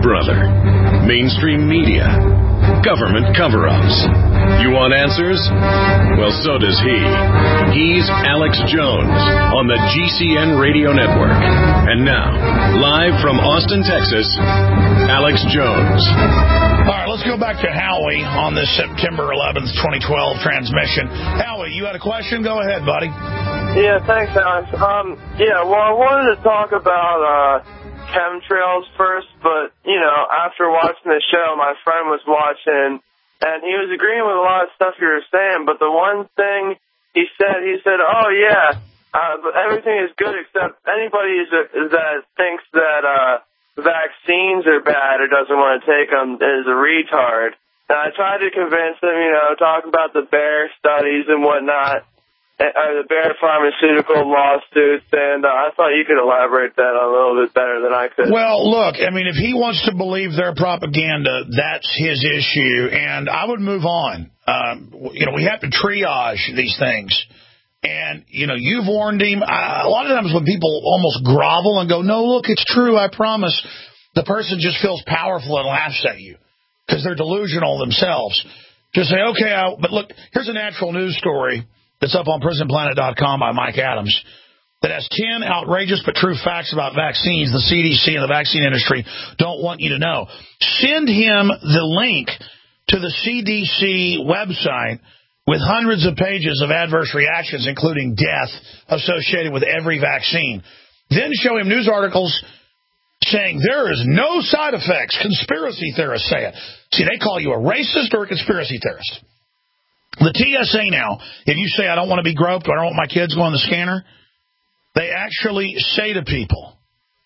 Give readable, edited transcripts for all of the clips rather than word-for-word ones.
brother. Mainstream media. Government cover-ups. You want answers? Well, so does he. He's Alex Jones on the GCN Radio Network. And now, live from Austin, Texas, Alex Jones. All right, let's go back to Howie on this September 11th, 2012 transmission. Howie, you had a question? Go ahead, buddy. Yeah, thanks, Alex. I wanted to talk about chemtrails first, but, after watching the show, my friend was watching, and he was agreeing with a lot of stuff you were saying, but the one thing he said, oh, yeah, but everything is good except anybody that thinks that vaccines are bad or doesn't want to take them is a retard. And I tried to convince him, talk about the bear studies and whatnot, the bear pharmaceutical lawsuits, and I thought you could elaborate that a little bit better than I could. Well, look, if he wants to believe their propaganda, that's his issue, and I would move on. We have to triage these things. And, you've warned him. A lot of times when people almost grovel and go, no, look, it's true, I promise, the person just feels powerful and laughs at you because they're delusional themselves. Just say, okay, but look, here's a natural news story that's up on prisonplanet.com by Mike Adams that has 10 outrageous but true facts about vaccines the CDC and the vaccine industry don't want you to know. Send him the link to the CDC website with hundreds of pages of adverse reactions, including death, associated with every vaccine. Then show him news articles saying there is no side effects. Conspiracy theorists say it. See, they call you a racist or a conspiracy theorist. The TSA now, if you say, I don't want to be groped or I don't want my kids going on the scanner, they actually say to people,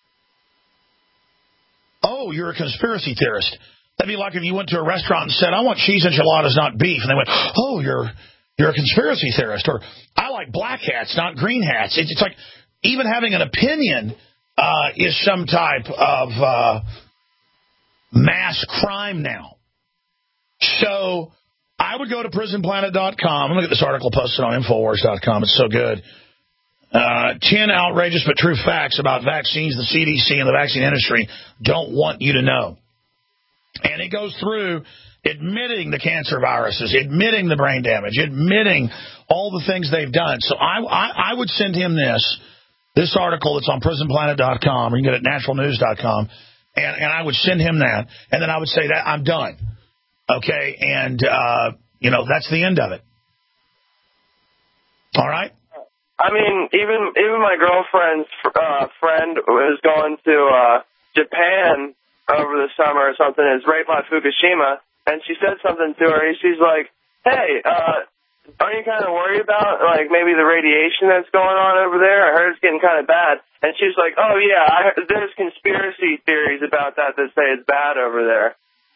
oh, you're a conspiracy theorist. That'd be like if you went to a restaurant and said, I want cheese enchiladas, not beef. And they went, oh, you're a conspiracy theorist. Or I like black hats, not green hats. It's like even having an opinion is some type of mass crime now. So I would go to prisonplanet.com. Look at this article posted on Infowars.com. It's so good. 10 outrageous but true facts about vaccines the CDC and the vaccine industry don't want you to know. And it goes through admitting the cancer viruses, admitting the brain damage, admitting all the things they've done. So I would send him this article that's on prisonplanet.com, or you can get it at naturalnews.com, and I would send him that, and then I would say that I'm done. Okay, and, that's the end of it. All right? Even my girlfriend's friend was going to Japan over the summer or something, is right by Fukushima, and she said something to her, and she's like, hey, aren't you kind of worried about, maybe the radiation that's going on over there? I heard it's getting kind of bad. And she's like, oh, yeah, there's conspiracy theories about that say it's bad over there.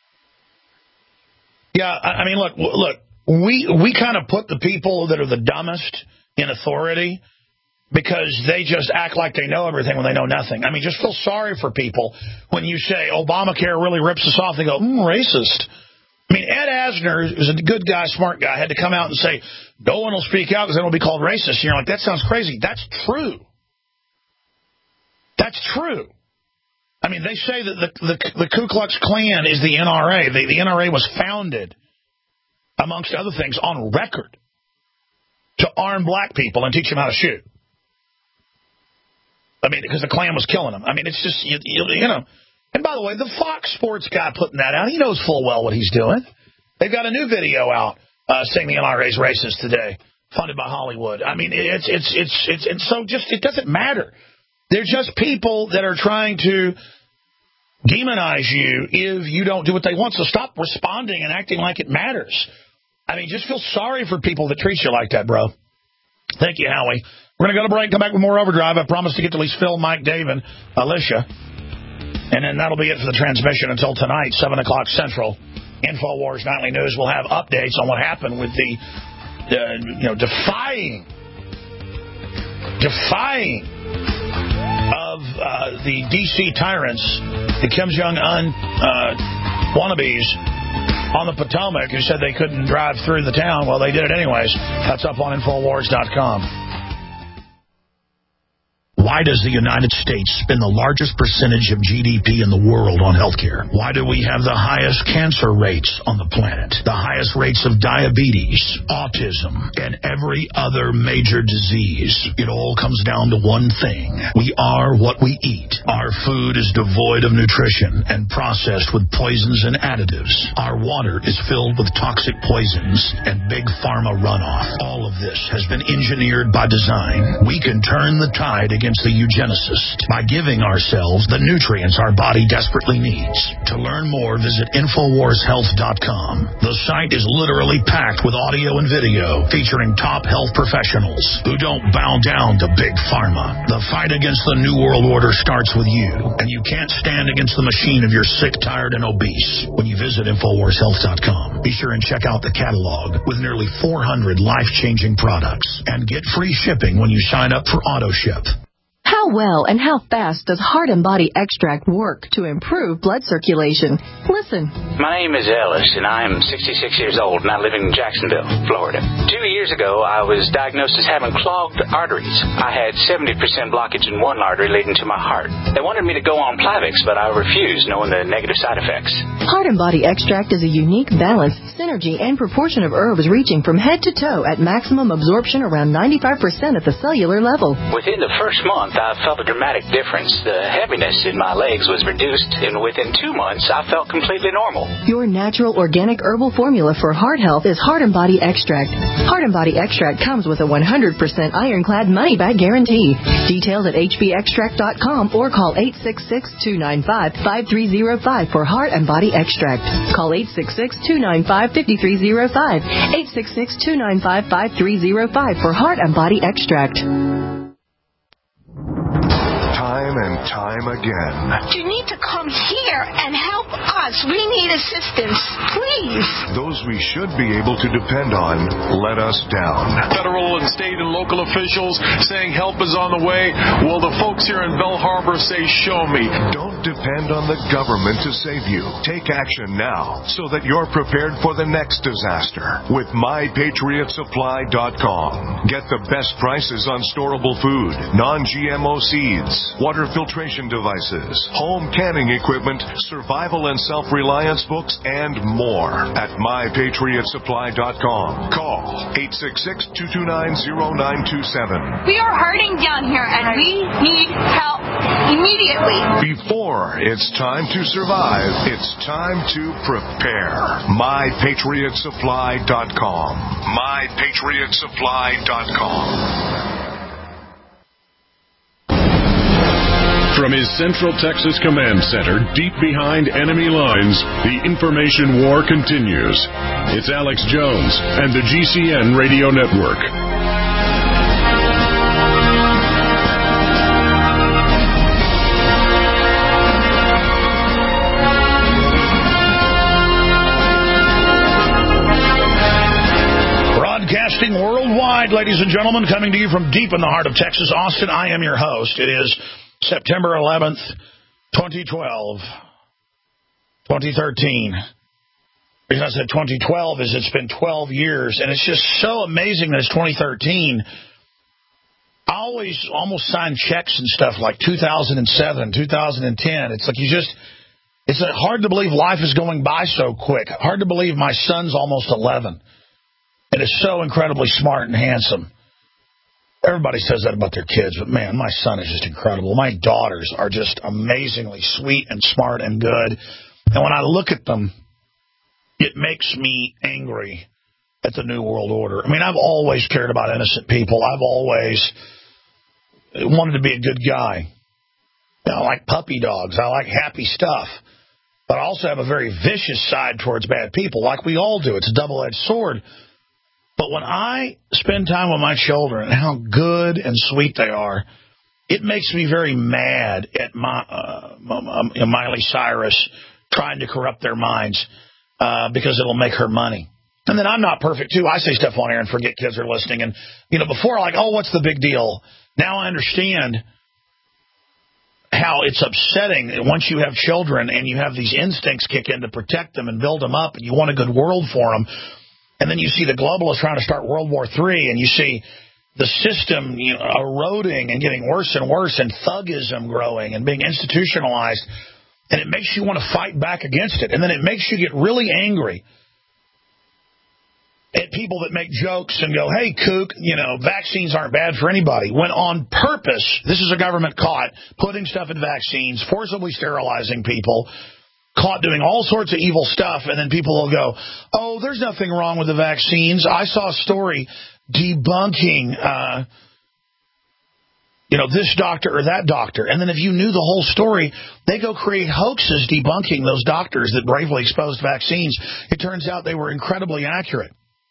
Yeah, look, we kind of put the people that are the dumbest in authority because they just act like they know everything when they know nothing. Just feel sorry for people when you say Obamacare really rips us off. They go, racist. Ed Asner is a good guy, smart guy, had to come out and say, no one will speak out because they won't be called racist. And you're like, that sounds crazy. That's true. That's true. They say that the Ku Klux Klan is the NRA. The NRA was founded, amongst other things, on record to arm black people and teach them how to shoot. Because the Klan was killing them. It's just, And by the way, the Fox Sports guy putting that out, he knows full well what he's doing. They've got a new video out saying the NRA is racist today, funded by Hollywood. It's so just, it doesn't matter. They're just people that are trying to demonize you if you don't do what they want. So stop responding and acting like it matters. Just feel sorry for people that treat you like that, bro. Thank you, Howie. We're going to go to break, come back with more Overdrive. I promise to get to at least Phil, Mike, Dave, and Alicia. And then that'll be it for the transmission until tonight, 7 o'clock Central. Infowars Nightly News will have updates on what happened with the defying of the D.C. tyrants, the Kim Jong-un wannabes on the Potomac who said they couldn't drive through the town. Well, they did it anyways. That's up on Infowars.com. Why does the United States spend the largest percentage of GDP in the world on healthcare? Why do we have the highest cancer rates on the planet, the highest rates of diabetes, autism, and every other major disease? It all comes down to one thing. We are what we eat. Our food is devoid of nutrition and processed with poisons and additives. Our water is filled with toxic poisons and big pharma runoff. All of this has been engineered by design. We can turn the tide against the eugenicist by giving ourselves the nutrients our body desperately needs. To learn more, visit InfoWarsHealth.com. The site is literally packed with audio and video featuring top health professionals who don't bow down to big pharma. The fight against the New World Order starts with you, and you can't stand against the machine if you're sick, tired, and obese. When you visit InfoWarsHealth.com, be sure and check out the catalog with nearly 400 life-changing products and get free shipping when you sign up for AutoShip. How well and how fast does Heart and Body Extract work to improve blood circulation? Listen. My name is Ellis, and I am 66 years old, and I live in Jacksonville, Florida. 2 years ago, I was diagnosed as having clogged arteries. I had 70% blockage in one artery leading to my heart. They wanted me to go on Plavix, but I refused, knowing the negative side effects. Heart and Body Extract is a unique balance, synergy, and proportion of herbs reaching from head to toe at maximum absorption around 95% at the cellular level. Within the first month, I felt a dramatic difference. The heaviness in my legs was reduced, and within 2 months, I felt completely normal. Your natural organic herbal formula for heart health is Heart and Body Extract. Heart and Body Extract comes with a 100% ironclad money-back guarantee. Details at hbextract.com or call 866-295-5305 for Heart and Body Extract. Call 866-295-5305. 866-295-5305 for Heart and Body Extract. Time and time again. You need to come here and help us. We need assistance, please. Those we should be able to depend on let us down. Federal and state and local officials saying help is on the way. Well, the folks here in Belle Harbor say, show me. Don't depend on the government to save you. Take action now so that you're prepared for the next disaster with MyPatriotSupply.com. Get the best prices on storable food, non-GMO seeds, water filtration devices, home canning equipment, survival and self-reliance books, and more at MyPatriotSupply.com. Call 866-229-0927. We are hurting down here, and we need help immediately. Before it's time to survive, it's time to prepare. MyPatriotSupply.com. MyPatriotSupply.com. From his Central Texas Command Center, deep behind enemy lines, the information war continues. It's Alex Jones and the GCN Radio Network. Broadcasting worldwide, ladies and gentlemen, coming to you from deep in the heart of Texas, Austin. I am your host. It is September 11th, 2012, 2013. The reason I said 2012 is it's been 12 years, and it's just so amazing that it's 2013. I always almost sign checks and stuff like 2007, 2010. It's like it's hard to believe life is going by so quick. Hard to believe my son's almost 11 and is so incredibly smart and handsome. Everybody says that about their kids, but man, my son is just incredible. My daughters are just amazingly sweet and smart and good. And when I look at them, it makes me angry at the New World Order. I mean, I've always cared about innocent people. I've always wanted to be a good guy. I like puppy dogs. I like happy stuff. But I also have a very vicious side towards bad people, like we all do. It's a double-edged sword. But when I spend time with my children and how good and sweet they are, it makes me very mad at Miley Cyrus trying to corrupt their minds because it'll make her money. And then I'm not perfect, too. I say stuff on air and forget kids are listening. And, before, what's the big deal? Now I understand how it's upsetting once you have children and you have these instincts kick in to protect them and build them up and you want a good world for them. And then you see the globalists trying to start World War III, and you see the system eroding and getting worse and worse, and thuggism growing and being institutionalized, and it makes you want to fight back against it. And then it makes you get really angry at people that make jokes and go, hey, kook, vaccines aren't bad for anybody. When on purpose, this is a government caught putting stuff in vaccines, forcibly sterilizing people, caught doing all sorts of evil stuff, and then people will go, oh, there's nothing wrong with the vaccines. I saw a story debunking, this doctor or that doctor. And then if you knew the whole story, they go create hoaxes debunking those doctors that bravely exposed vaccines. It turns out they were incredibly accurate.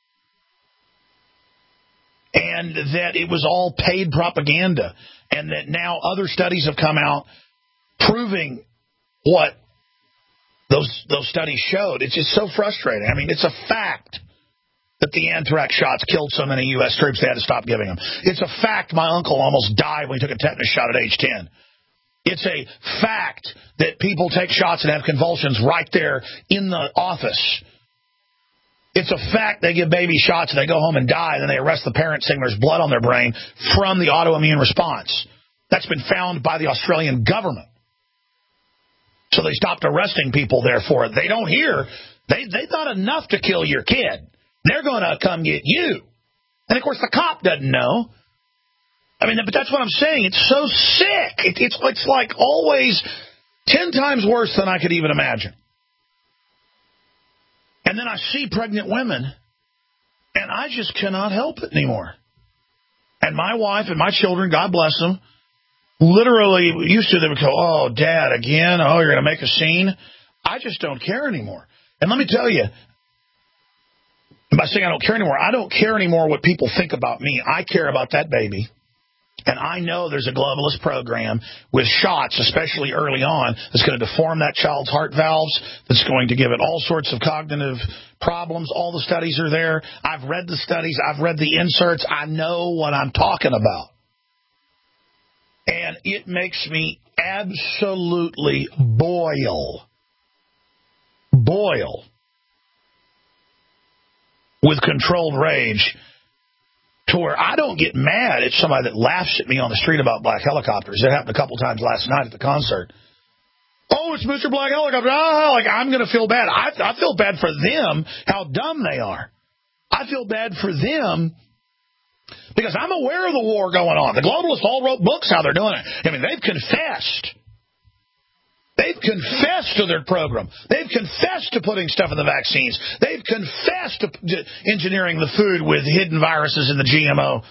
And that it was all paid propaganda. And that now other studies have come out proving what those studies showed. It's just so frustrating. I mean, it's a fact that the anthrax shots killed so many U.S. troops they had to stop giving them. It's a fact my uncle almost died when he took a tetanus shot at age 10. It's a fact that people take shots and have convulsions right there in the office. It's a fact they give baby shots and they go home and die, and then they arrest the parents saying there's blood on their brain from the autoimmune response. That's been found by the Australian government. So they stopped arresting people there for it. They don't hear. They thought enough to kill your kid. They're going to come get you. And, of course, the cop doesn't know. I mean, but that's what I'm saying. It's so sick. It's like always 10 times worse than I could even imagine. And then I see pregnant women, and I just cannot help it anymore. And my wife and my children, God bless them, literally used to, they would go, oh, Dad, again? Oh, you're going to make a scene? I just don't care anymore. And let me tell you, by saying I don't care anymore, I don't care anymore what people think about me. I care about that baby. And I know there's a globalist program with shots, especially early on, that's going to deform that child's heart valves, that's going to give it all sorts of cognitive problems. All the studies are there. I've read the studies. I've read the inserts. I know what I'm talking about. And it makes me absolutely boil with controlled rage, to where I don't get mad at somebody that laughs at me on the street about black helicopters. It happened a couple times last night at the concert. Oh, it's Mr. Black Helicopter. I'm going to feel bad. I feel bad for them, how dumb they are. I feel bad for them because I'm aware of the war going on. The globalists all wrote books how they're doing it. I mean, they've confessed. They've confessed to their program. They've confessed to putting stuff in the vaccines. They've confessed to engineering the food with hidden viruses in the GMO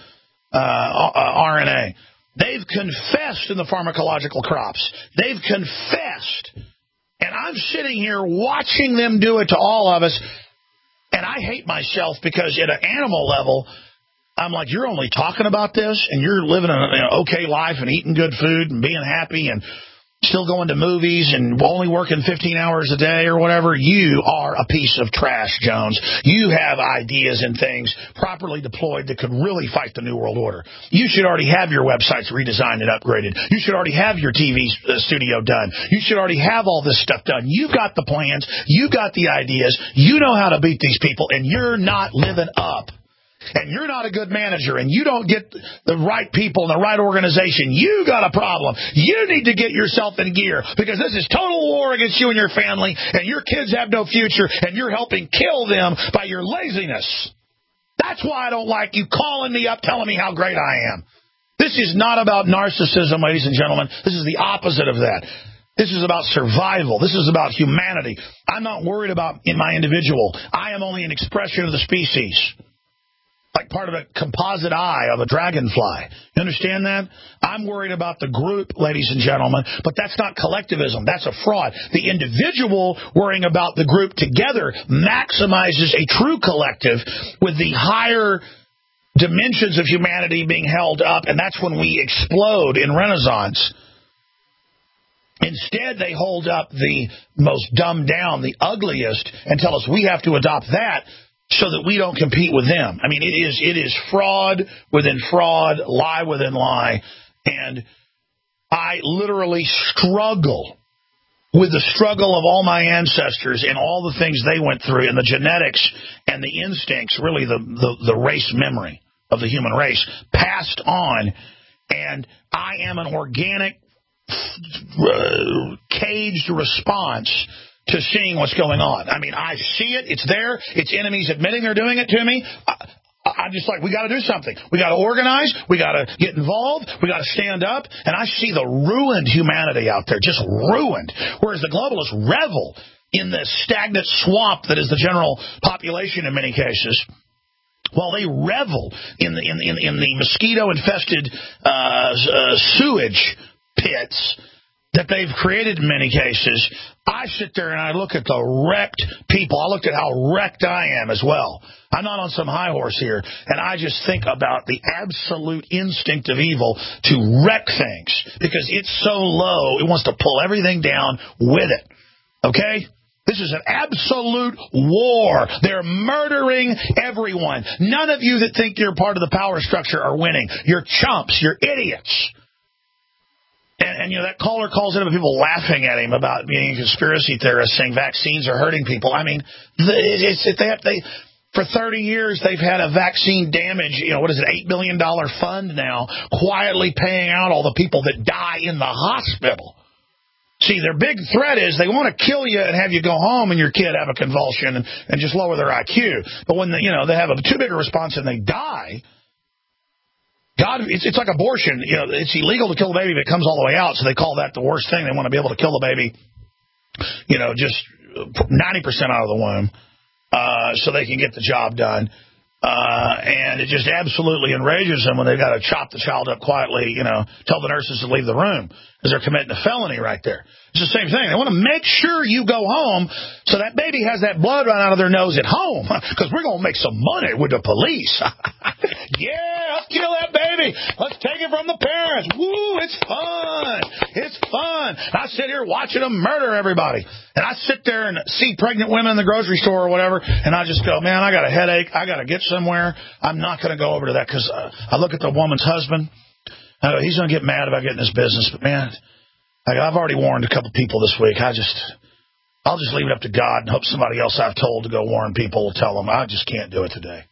RNA. They've confessed in the pharmacological crops. They've confessed. And I'm sitting here watching them do it to all of us, and I hate myself because at an animal level, I'm like, you're only talking about this, and you're living an okay life and eating good food and being happy and still going to movies and only working 15 hours a day or whatever. You are a piece of trash, Jones. You have ideas and things properly deployed that could really fight the New World Order. You should already have your websites redesigned and upgraded. You should already have your TV studio done. You should already have all this stuff done. You've got the plans. You've got the ideas. You know how to beat these people, and you're not living up. And you're not a good manager, and you don't get the right people and the right organization. You got a problem. You need to get yourself in gear, because this is total war against you and your family, and your kids have no future, and you're helping kill them by your laziness. That's why I don't like you calling me up telling me how great I am. This is not about narcissism, ladies and gentlemen. This is the opposite of that. This is about survival. This is about humanity. I'm not worried about my individual. I am only an expression of the species. Like part of a composite eye of a dragonfly. You understand that? I'm worried about the group, ladies and gentlemen, but that's not collectivism. That's a fraud. The individual worrying about the group together maximizes a true collective with the higher dimensions of humanity being held up, and that's when we explode in Renaissance. Instead, they hold up the most dumbed down, the ugliest, and tell us we have to adopt that so that we don't compete with them. I mean, it is fraud within fraud, lie within lie. And I literally struggle with the struggle of all my ancestors and all the things they went through, and the genetics and the instincts, really the race memory of the human race passed on, and I am an organic, caged response to seeing what's going on. I mean, I see it. It's there. It's enemies admitting they're doing it to me. I'm just like, we got to do something. We got to organize. We got to get involved. We got to stand up. And I see the ruined humanity out there, just ruined. Whereas the globalists revel in the stagnant swamp that is the general population in many cases. While they revel in the mosquito-infested sewage pits that they've created in many cases, I sit there and I look at the wrecked people. I look at how wrecked I am as well. I'm not on some high horse here, and I just think about the absolute instinct of evil to wreck things because it's so low, it wants to pull everything down with it. Okay? This is an absolute war. They're murdering everyone. None of you that think you're part of the power structure are winning. You're chumps. You're idiots. And that caller calls in about people laughing at him about being a conspiracy theorist, saying vaccines are hurting people. I mean, for 30 years, they've had a vaccine damage, what is it, $8 billion fund now, quietly paying out all the people that die in the hospital. See, their big threat is they want to kill you and have you go home and your kid have a convulsion and just lower their IQ. But when they have too big a response and they die, God, it's like abortion. It's illegal to kill the baby if it comes all the way out, so they call that the worst thing. They want to be able to kill the baby, just 90% out of the womb, so they can get the job done. And it just absolutely enrages them when they've got to chop the child up quietly, tell the nurses to leave the room because they're committing a felony right there. It's the same thing. They want to make sure you go home so that baby has that blood run out of their nose at home because we're going to make some money with the police. Yeah, let's kill that baby. Let's take it from the parents. Woo, it's fun. It's fun. And I sit here watching them murder everybody. And I sit there and see pregnant women in the grocery store or whatever, and I just go, man, I got a headache. I got to get somewhere. I'm not going to go over to that because I look at the woman's husband. I go, he's going to get mad about getting this business. But, man, I've already warned a couple people this week. I'll just leave it up to God and hope somebody else I've told to go warn people will tell them. I just can't do it today.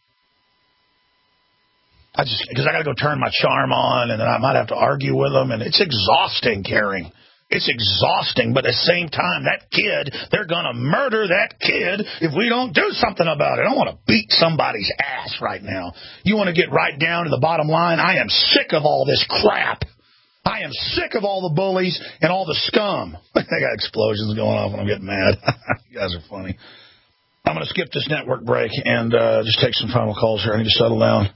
Because I got to go turn my charm on, and then I might have to argue with them, and it's exhausting caring. It's exhausting, but at the same time, that kid, they're going to murder that kid if we don't do something about it. I don't want to beat somebody's ass right now. You want to get right down to the bottom line? I am sick of all this crap. I am sick of all the bullies and all the scum. I got explosions going on when I'm getting mad. You guys are funny. I'm going to skip this network break and just take some final calls here. I need to settle down.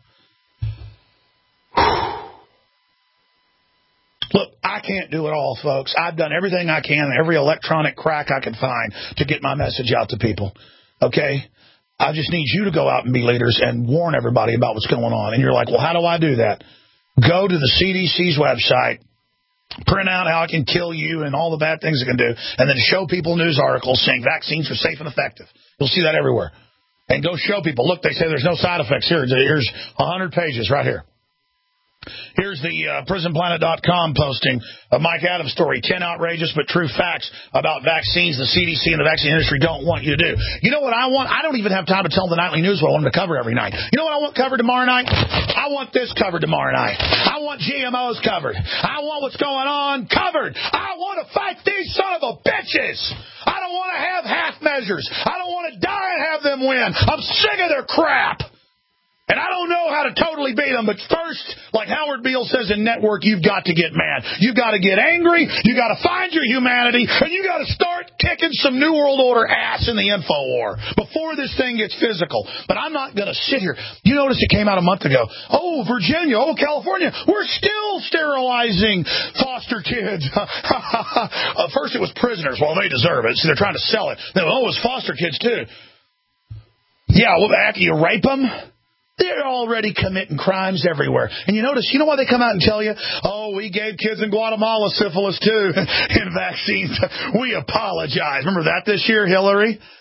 Look, I can't do it all, folks. I've done everything I can, every electronic crack I can find to get my message out to people. Okay? I just need you to go out and be leaders and warn everybody about what's going on. And you're like, well, how do I do that? Go to the CDC's website, print out how it can kill you and all the bad things it can do, and then show people news articles saying vaccines are safe and effective. You'll see that everywhere. And go show people, look, they say there's no side effects here. Here's 100 pages right here. Here's the PrisonPlanet.com posting of Mike Adams' story, 10 outrageous but true facts about vaccines the CDC and the vaccine industry don't want you to do. You know what I want? I don't even have time to tell the nightly news what I want them to cover every night. You know what I want covered tomorrow night? I want this covered tomorrow night. I want GMOs covered. I want what's going on covered. I want to fight these son of a bitches. I don't want to have half measures. I don't want to die and have them win. I'm sick of their crap. And I don't know how to totally beat them, but first, like Howard Beale says in Network, you've got to get mad. You've got to get angry. You've got to find your humanity, and you've got to start kicking some New World Order ass in the info war before this thing gets physical. But I'm not going to sit here. You notice it came out a month ago. Oh, Virginia. Oh, California. We're still sterilizing foster kids. First it was prisoners. Well, they deserve it. So they're trying to sell it. Then, oh, it was foster kids, too. Yeah, well, after you rape them, they're already committing crimes everywhere. And you know why they come out and tell you, oh, we gave kids in Guatemala syphilis, too, in vaccines. We apologize. Remember that this year, Hillary?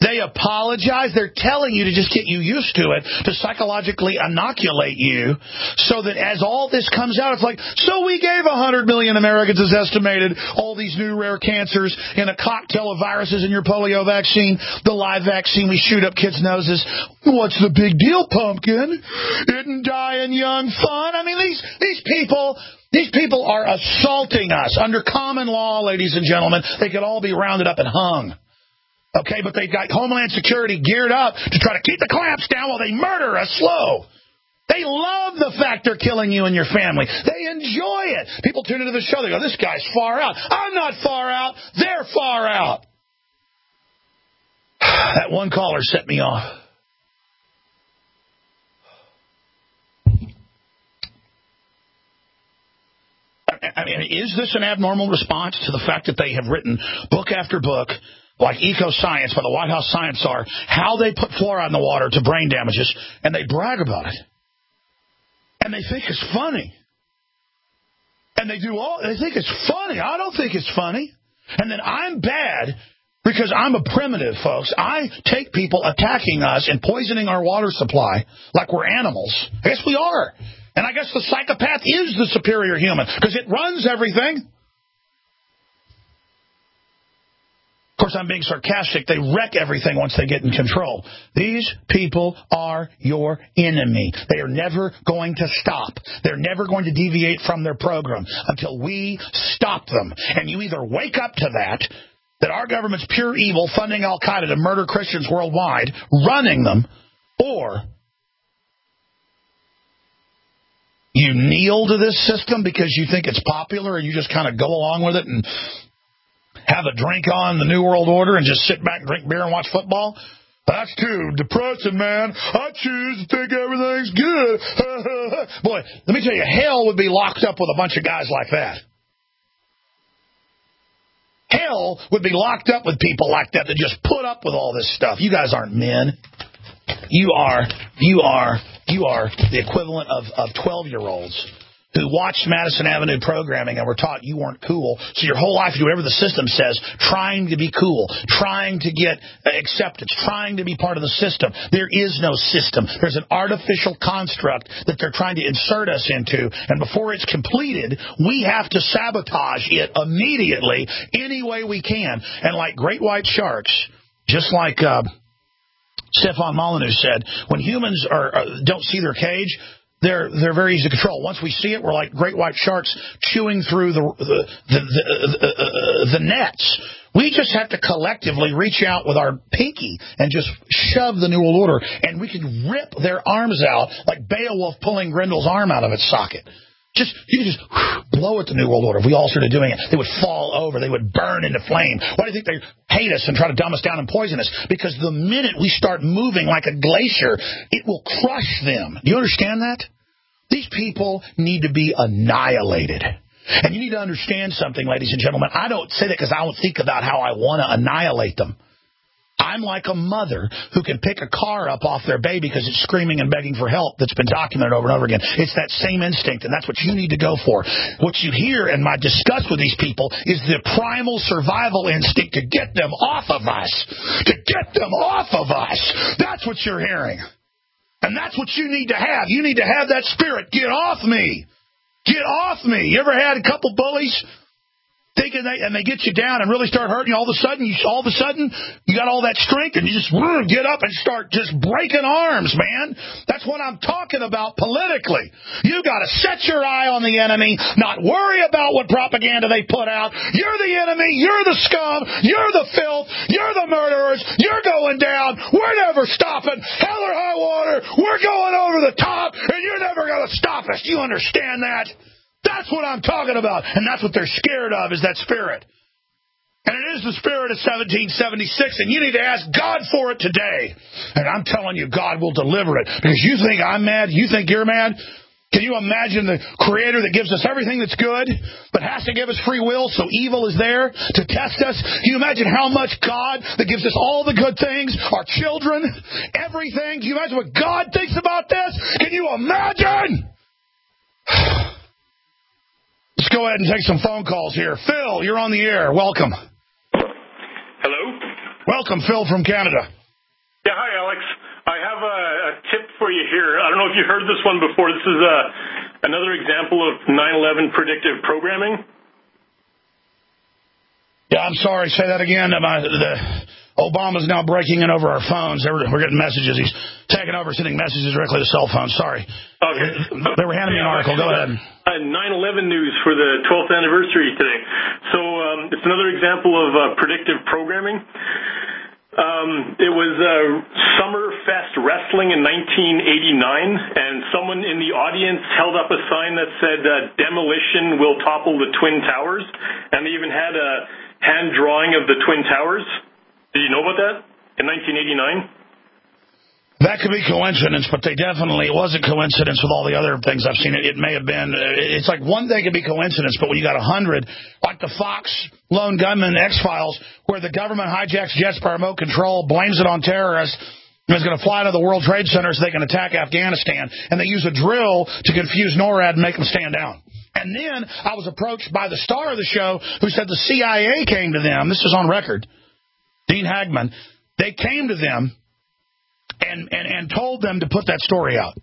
They apologize. They're telling you to just get you used to it, to psychologically inoculate you, so that as all this comes out, it's like, so we gave 100 million Americans, as estimated, all these new rare cancers in a cocktail of viruses in your polio vaccine, the live vaccine we shoot up kids' noses. What's the big deal, pumpkin? Isn't dying young fun? I mean, these people are assaulting us under common law, ladies and gentlemen. They could all be rounded up and hung. Okay, but they've got Homeland Security geared up to try to keep the clamps down while they murder us slow. They love the fact they're killing you and your family. They enjoy it. People tune into the show. They go, this guy's far out. I'm not far out. They're far out. That one caller set me off. I mean, is this an abnormal response to the fact that they have written book after book, like Eco-Science by the White House Science Czar, how they put fluoride in the water to brain damages, and they brag about it. And they think it's funny. And they think it's funny. I don't think it's funny. And then I'm bad because I'm a primitive, folks. I take people attacking us and poisoning our water supply like we're animals. I guess we are. And I guess the psychopath is the superior human because it runs everything. Of course, I'm being sarcastic. They wreck everything once they get in control. These people are your enemy. They are never going to stop. They're never going to deviate from their program until we stop them. And you either wake up to that our government's pure evil, funding Al-Qaeda to murder Christians worldwide, running them, or you kneel to this system because you think it's popular and you just kind of go along with it and have a drink on the New World Order and just sit back and drink beer and watch football? That's too depressing, man. I choose to think everything's good. Boy, let me tell you, hell would be locked up with a bunch of guys like that. Hell would be locked up with people like that just put up with all this stuff. You guys aren't men. You are the equivalent of 12-year-olds who watched Madison Avenue programming and were taught you weren't cool. So your whole life you do whatever the system says, trying to be cool, trying to get acceptance, trying to be part of the system. There is no system. There's an artificial construct that they're trying to insert us into. And before it's completed, we have to sabotage it immediately any way we can. And like great white sharks, just like Stefan Molyneux said, when humans don't see their cage, they're very easy to control. Once we see it, we're like great white sharks chewing through the nets. We just have to collectively reach out with our pinky and just shove the New World Order, and we can rip their arms out like Beowulf pulling Grendel's arm out of its socket. You could just blow at the New World Order. If we all started doing it, they would fall over. They would burn into flame. Why do you think they hate us and try to dumb us down and poison us? Because the minute we start moving like a glacier, it will crush them. Do you understand that? These people need to be annihilated. And you need to understand something, ladies and gentlemen. I don't say that because I don't think about how I want to annihilate them. I'm like a mother who can pick a car up off their baby because it's screaming and begging for help. That's been documented over and over again. It's that same instinct, and that's what you need to go for. What you hear in my disgust with these people is the primal survival instinct to get them off of us. To get them off of us. That's what you're hearing. And that's what you need to have. You need to have that spirit. Get off me. Get off me. You ever had a couple bullies thinking they get you down and really start hurting you? All of a sudden you got all that strength and you just get up and start just breaking arms, man. That's what I'm talking about politically. You got to set your eye on the enemy, not worry about what propaganda they put out. You're the enemy. You're the scum. You're the filth. You're the murderers. You're going down. We're never stopping. Hell or high water. We're going over the top, and you're never going to stop us. You understand that? That's what I'm talking about, and that's what they're scared of, is that spirit. And it is the spirit of 1776, and you need to ask God for it today. And I'm telling you, God will deliver it. Because you think I'm mad? You think you're mad? Can you imagine the Creator that gives us everything that's good, but has to give us free will, so evil is there to test us? Can you imagine how much God that gives us all the good things, our children, everything? Can you imagine what God thinks about this? Can you imagine? Let's go ahead and take some phone calls here. Phil, you're on the air. Welcome. Hello? Welcome, Phil from Canada. Yeah, hi, Alex. I have a tip for you here. I don't know if you heard this one before. This is another example of 9/11 predictive programming. Yeah, I'm sorry. Say that again. Obama's now breaking in over our phones. We're getting messages. He's taking over, sending messages directly to cell phones. Sorry. Okay. They were handing me an article. Go ahead. 9/11 news for the 12th anniversary today. So it's another example of predictive programming. It was Summerfest Wrestling in 1989, and someone in the audience held up a sign that said, demolition will topple the Twin Towers, and they even had a hand drawing of the Twin Towers. Did you know about that in 1989? That could be coincidence, but it wasn't coincidence with all the other things I've seen. It may have been. It's like one thing could be coincidence, but when you got 100, like the Fox Lone Gunman X-Files, where the government hijacks jets by remote control, blames it on terrorists, and is going to fly to the World Trade Center so they can attack Afghanistan, and they use a drill to confuse NORAD and make them stand down. And then I was approached by the star of the show who said the CIA came to them. This is on record. Dean Hagman. They came to them and told them to put that story out.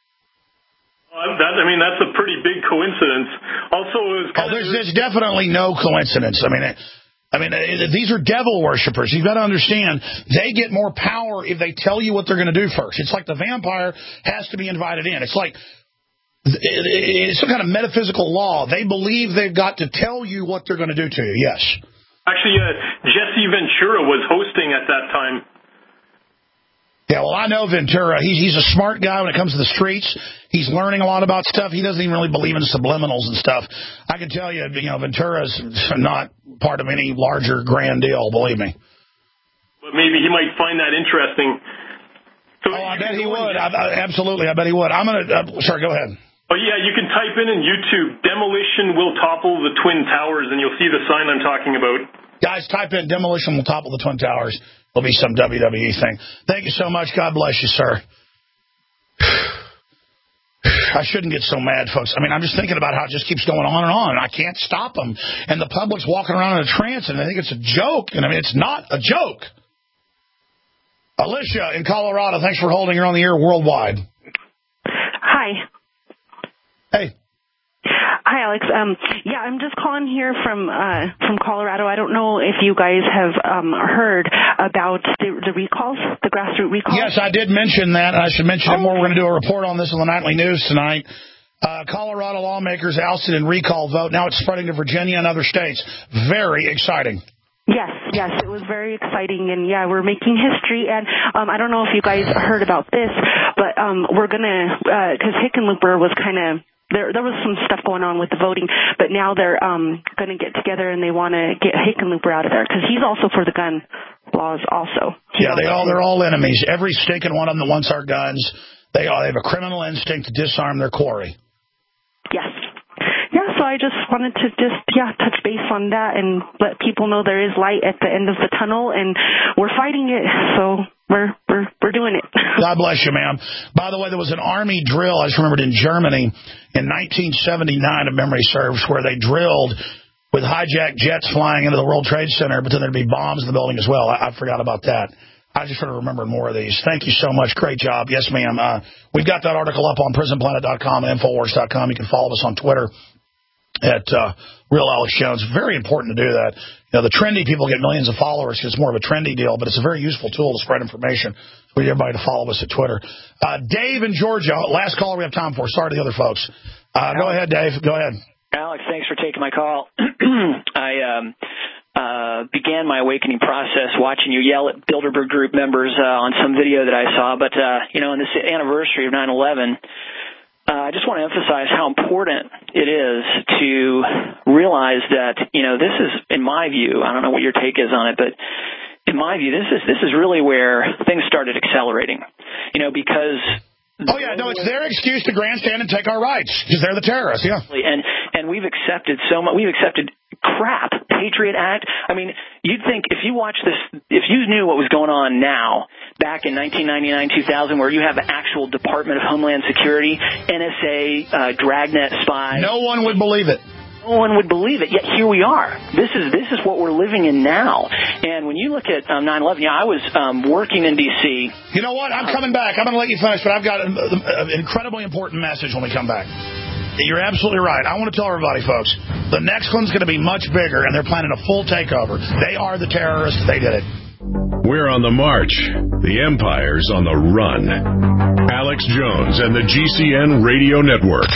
That's a pretty big coincidence. Also, there's definitely no coincidence. These are devil worshippers. You've got to understand, they get more power if they tell you what they're going to do first. It's like the vampire has to be invited in. It's like it's some kind of metaphysical law. They believe they've got to tell you what they're going to do to you. Yes. Actually, Jesse Ventura was hosting at that time. Yeah, well, I know Ventura. He's a smart guy when it comes to the streets. He's learning a lot about stuff. He doesn't even really believe in subliminals and stuff. I can tell you, Ventura's not part of any larger grand deal, believe me. But maybe he might find that interesting. So I bet he would. Absolutely, I bet he would. Sorry, go ahead. Oh, yeah, you can type in YouTube, demolition will topple the Twin Towers, and you'll see the sign I'm talking about. Guys, type in demolition will topple the Twin Towers. It'll be some WWE thing. Thank you so much. God bless you, sir. I shouldn't get so mad, folks. I'm just thinking about how it just keeps going on and on, and I can't stop them. And the public's walking around in a trance, and they think it's a joke. And it's not a joke. Alicia in Colorado, thanks for holding. You're on the air worldwide. Hi. Hey. Hi, Alex. I'm just calling here from Colorado. I don't know if you guys have heard about the recalls, the grassroots recalls. Yes, I did mention that. I should mention it more. We're going to do a report on this in the Nightly News tonight. Colorado lawmakers ousted in recall vote. Now it's spreading to Virginia and other states. Very exciting. Yes, it was very exciting, and we're making history. And I don't know if you guys heard about this, but we're gonna because Hickenlooper was kind of. There was some stuff going on with the voting, but now they're going to get together and they want to get Hickenlooper out of there because he's also for the gun laws also. Yeah, they're all enemies. Every stinking one of them that wants our guns, they have a criminal instinct to disarm their quarry. Yes. Yeah, so I just wanted to touch base on that and let people know there is light at the end of the tunnel and we're fighting it. So we're doing it. God bless you, ma'am. By the way, there was an Army drill, I just remembered, in Germany in 1979, if memory serves, where they drilled with hijacked jets flying into the World Trade Center, but then there'd be bombs in the building as well. I forgot about that. I just sort of remembered more of these. Thank you so much. Great job. Yes, ma'am. We've got that article up on prisonplanet.com and Infowars.com. You can follow us on Twitter at Real Alex Jones. Very important to do that. The trendy people get millions of followers because it's more of a trendy deal, but it's a very useful tool to spread information. So we need everybody to follow us at Twitter. Dave in Georgia, last caller we have time for. Sorry to the other folks. Go ahead, Dave. Go ahead. Alex, thanks for taking my call. I began my awakening process watching you yell at Bilderberg Group members on some video that I saw. But, in this anniversary of 9/11, I just want to emphasize how important it is to realize that, this is, in my view, I don't know what your take is on it, but in my view, this is really where things started accelerating, because... Oh, yeah, no, it's their excuse to grandstand and take our rights, because they're the terrorists, yeah. And we've accepted so much. We've accepted crap. Patriot Act. You'd think if you watch this, if you knew what was going on now, back in 1999, 2000, where you have the actual Department of Homeland Security, NSA, Dragnet spies. No one would believe it. No No one would believe it, yet here we are. This is what we're living in now. And when you look at 9/11, I was working in D.C. You know what? I'm coming back. I'm going to let you finish, but I've got an incredibly important message when we come back. You're absolutely right. I want to tell everybody, folks, the next one's going to be much bigger, and they're planning a full takeover. They are the terrorists. They did it. We're on the march. The empire's on the run. Alex Jones and the GCN Radio Network.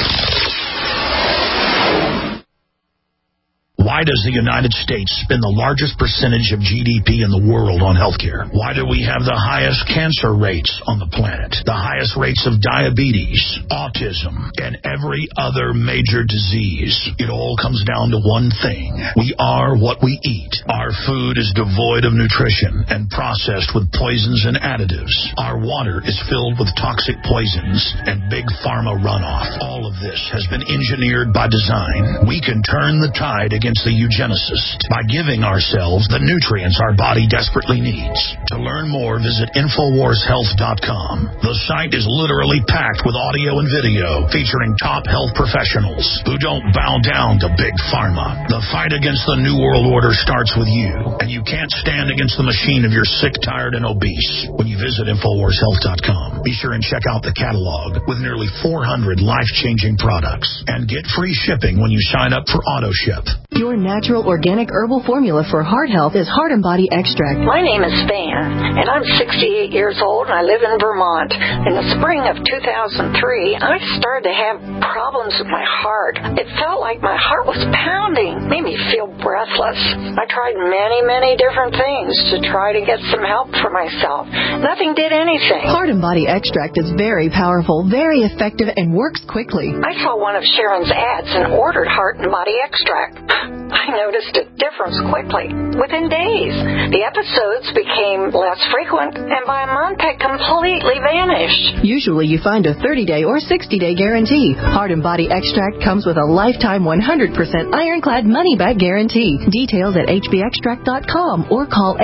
Why does the United States spend the largest percentage of GDP in the world on healthcare? Why do we have the highest cancer rates on the planet, the highest rates of diabetes, autism, and every other major disease? It all comes down to one thing. We are what we eat. Our food is devoid of nutrition and processed with poisons and additives. Our water is filled with toxic poisons and big pharma runoff. All of this has been engineered by design. We can turn the tide against the eugenicist by giving ourselves the nutrients our body desperately needs. To learn more, visit InfoWarsHealth.com. The site is literally packed with audio and video featuring top health professionals who don't bow down to big pharma. The fight against the New World Order starts with you, and you can't stand against the machine if you're sick, tired, and obese. When you visit InfoWarsHealth.com, be sure and check out the catalog with nearly 400 life-changing products, and get free shipping when you sign up for AutoShip. Your natural organic herbal formula for heart health is Heart and Body Extract. My name is Fan, and I'm 68 years old, and I live in Vermont. In the spring of 2003, I started to have problems with my heart. It felt like my heart was pounding, made me feel breathless. I tried many different things to try to get some help for myself. Nothing did anything. Heart and Body Extract is very powerful, very effective, and works quickly. I saw one of Sharon's ads and ordered Heart and Body Extract. I noticed a difference quickly, within days. The episodes became less frequent, and by a month had completely vanished. Usually you find a 30-day or 60-day guarantee. Heart and Body Extract comes with a lifetime 100% ironclad money-back guarantee. Details at hbextract.com or call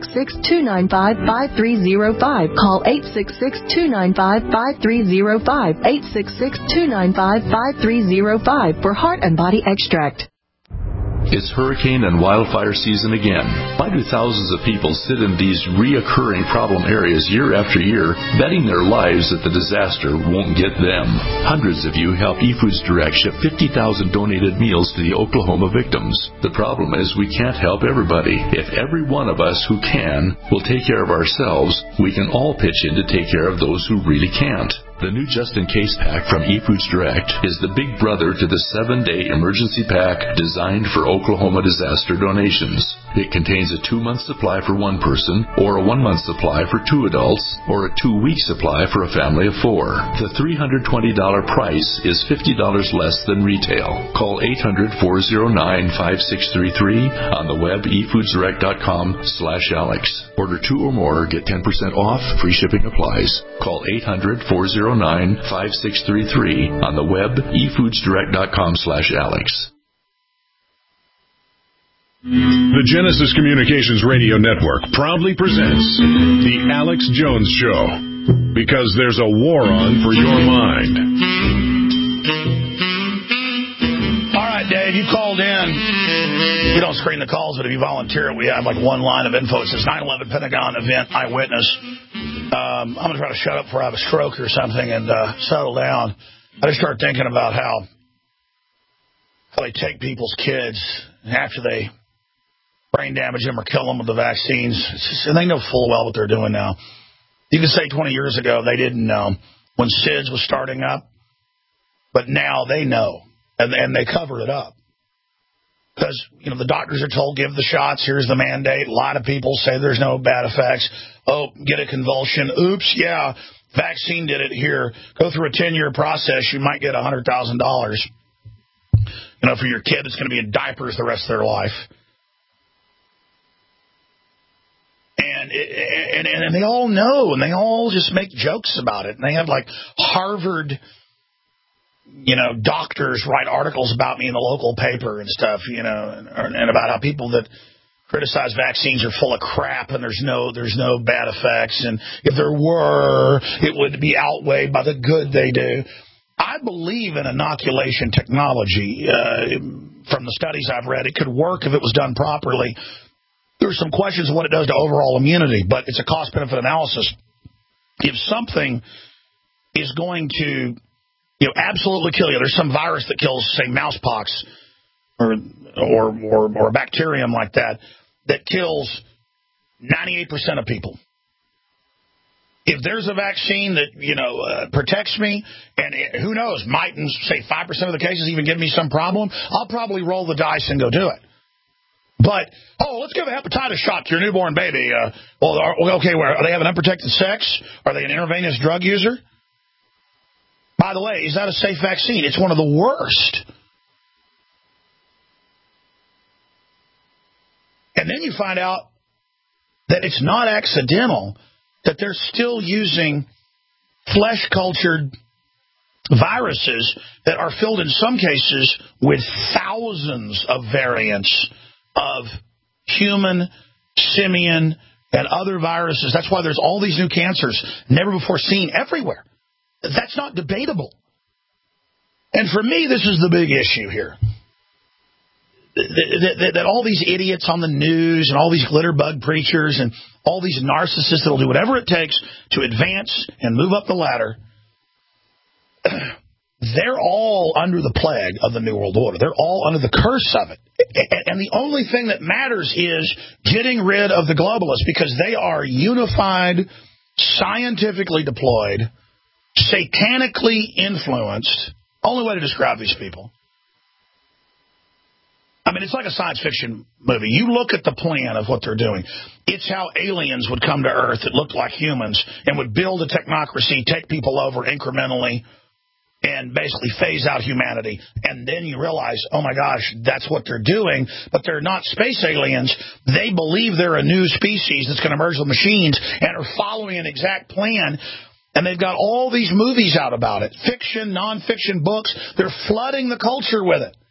866-295-5305. Call 866-295-5305. 866-295-5305 for Heart and Body Extract. It's hurricane and wildfire season again. Why do thousands of people sit in these reoccurring problem areas year after year, betting their lives that the disaster won't get them? Hundreds of you help eFoods Direct ship 50,000 donated meals to the Oklahoma victims. The problem is we can't help everybody. If every one of us who can will take care of ourselves, we can all pitch in to take care of those who really can't. The new just-in-case pack from eFoods Direct is the big brother to the 7-day emergency pack designed for Oklahoma disaster donations. It contains a 2-month supply for one person, or a 1-month supply for 2 adults, or a 2-week supply for a family of 4. The $320 price is $50 less than retail. Call 800-409-5633 on the web efoodsdirect.com/Alex. Order 2 or more, get 10% off, free shipping applies. Call 800-409-5633 on the web efoodsdirect.com/Alex. The Genesis Communications Radio Network proudly presents The Alex Jones Show, because there's a war on for your mind. All right, Dave, you called in. We don't screen the calls, but if you volunteer, we have like one line of info. It says 9/11 Pentagon event eyewitness. I'm going to try to shut up before I have a stroke or something and settle down. I just start thinking about how they take people's kids after they brain damage them or kill them with the vaccines. And they know full well what they're doing now. You can say 20 years ago they didn't know when SIDS was starting up, but now they know, and they cover it up. Because, the doctors are told, give the shots, here's the mandate. A lot of people say there's no bad effects. Oh, get a convulsion. Oops, yeah, vaccine did it here. Go through a 10-year process, you might get $100,000. For your kid that's going to be in diapers the rest of their life. And they all know, and they all just make jokes about it. And they have, Harvard, doctors write articles about me in the local paper and stuff, and about how people that criticize vaccines are full of crap and there's no bad effects. And if there were, it would be outweighed by the good they do. I believe in inoculation technology. From the studies I've read, it could work if it was done properly. There's some questions of what it does to overall immunity, but it's a cost-benefit analysis. If something is going to, absolutely kill you, there's some virus that kills, say, mousebox or a bacterium like that kills 98% of people. If there's a vaccine that, protects me, and who knows, might in, say, 5% of the cases even give me some problem, I'll probably roll the dice and go do it. But, let's give a hepatitis shot to your newborn baby. Okay, are they having unprotected sex? Are they an intravenous drug user? By the way, is that a safe vaccine? It's one of the worst. And then you find out that it's not accidental that they're still using flesh-cultured viruses that are filled in some cases with thousands of variants of human, simian, and other viruses. That's why there's all these new cancers never before seen everywhere. That's not debatable. And for me, this is the big issue here. That all these idiots on the news and all these glitter bug preachers and all these narcissists that will do whatever it takes to advance and move up the ladder, they're all under the plague of the New World Order. They're all under the curse of it. And the only thing that matters is getting rid of the globalists, because they are unified, scientifically deployed, satanically influenced. Only way to describe these people. I mean, it's like a science fiction movie. You look at the plan of what they're doing. It's how aliens would come to Earth that looked like humans and would build a technocracy, take people over incrementally, and basically phase out humanity. And then you realize, oh, my gosh, that's what they're doing. But they're not space aliens. They believe they're a new species that's going to merge with machines and are following an exact plan. And they've got all these movies out about it, fiction, nonfiction books. They're flooding the culture with it.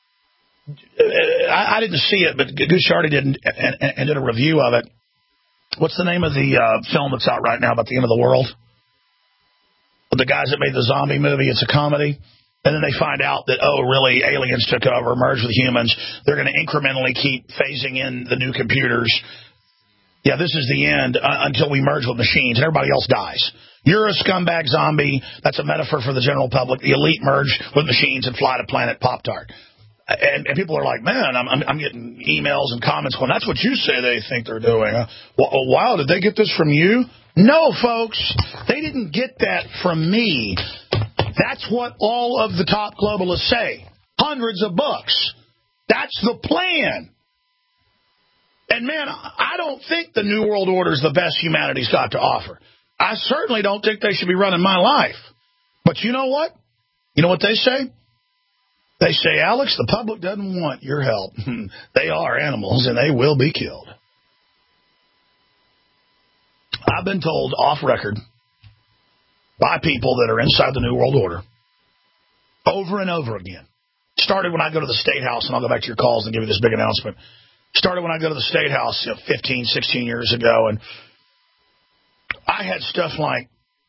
I didn't see it, but Gucciardi did and did a review of it. What's the name of the film that's out right now about the end of the world? The guys that made the zombie movie, it's a comedy. And then they find out that, really, aliens took over, merged with humans. They're going to incrementally keep phasing in the new computers. Yeah, this is the end until we merge with machines and everybody else dies. You're a scumbag zombie. That's a metaphor for the general public. The elite merge with machines and fly to planet Pop-Tart. And people are like, man, I'm getting emails and comments going, that's what you say they think they're doing. Wow, did they get this from you? No, folks, they didn't get that from me. That's what all of the top globalists say. Hundreds of books. That's the plan. And, man, I don't think the New World Order is the best humanity's got to offer. I certainly don't think they should be running my life. But you know what? You know what they say? They say, Alex, the public doesn't want your help. They are animals, and they will be killed. I've been told off record by people that are inside the New World Order over and over again. Started when I go to the State House, and I'll go back to your calls and give you this big announcement. Started when I go to the State House 15, 16 years ago, and I had stuff like,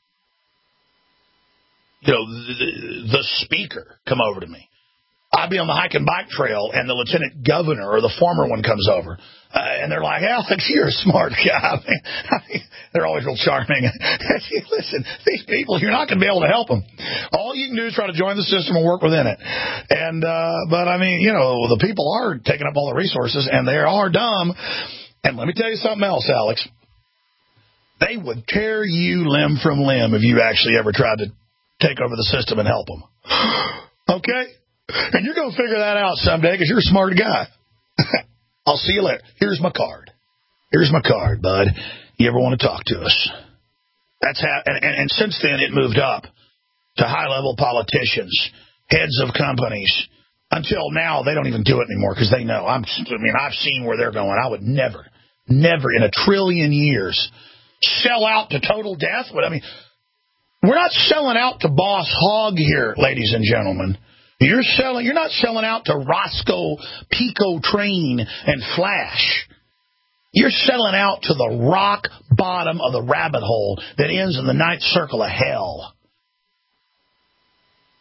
the speaker come over to me. I'd be on the hike and bike trail, and the lieutenant governor or the former one comes over. And they're like, Alex, you're a smart guy. I mean, they're always real charming. Listen, these people, you're not going to be able to help them. All you can do is try to join the system and work within it. And but, I mean, the people are taking up all the resources, and they are dumb. And let me tell you something else, Alex. They would tear you limb from limb if you actually ever tried to take over the system and help them. Okay? And you're going to figure that out someday because you're a smart guy. I'll see you later. Here's my card. Here's my card, bud. You ever want to talk to us? That's how. And since then, it moved up to high-level politicians, heads of companies. Until now, they don't even do it anymore because they know. I've seen where they're going. I would never in a trillion years sell out to total death. But I mean, we're not selling out to Boss Hogg here, ladies and gentlemen. You're not selling out to Roscoe, Pico Train, and Flash. You're selling out to the rock bottom of the rabbit hole that ends in the ninth circle of hell.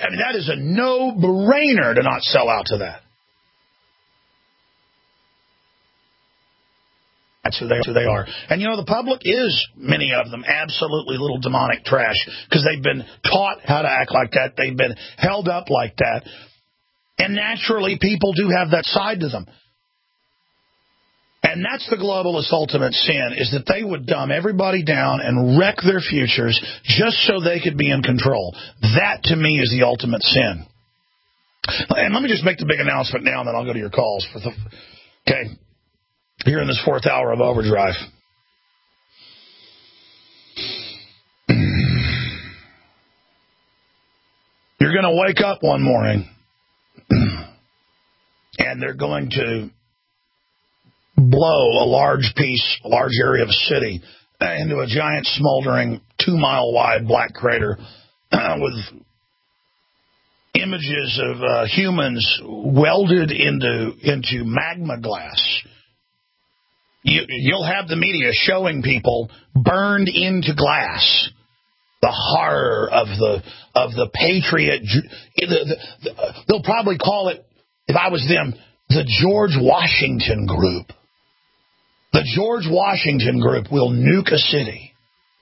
I mean, that is a no-brainer to not sell out to that. That's who they are. And, you know, the public is, many of them, absolutely little demonic trash because they've been taught how to act like that. They've been held up like that. And naturally, people do have that side to them. And that's the globalist ultimate sin, is that they would dumb everybody down and wreck their futures just so they could be in control. That, to me, is the ultimate sin. And let me just make the big announcement now, and then I'll go to your calls. Okay. Here in this fourth hour of Overdrive. You're going to wake up one morning, and they're going to blow a large area of a city into a giant smoldering 2-mile-wide black crater with images of humans welded into magma glass. You'll have the media showing people burned into glass. The horror of the patriot. They'll probably call it, if I was them, the George Washington Group. The George Washington Group will nuke a city.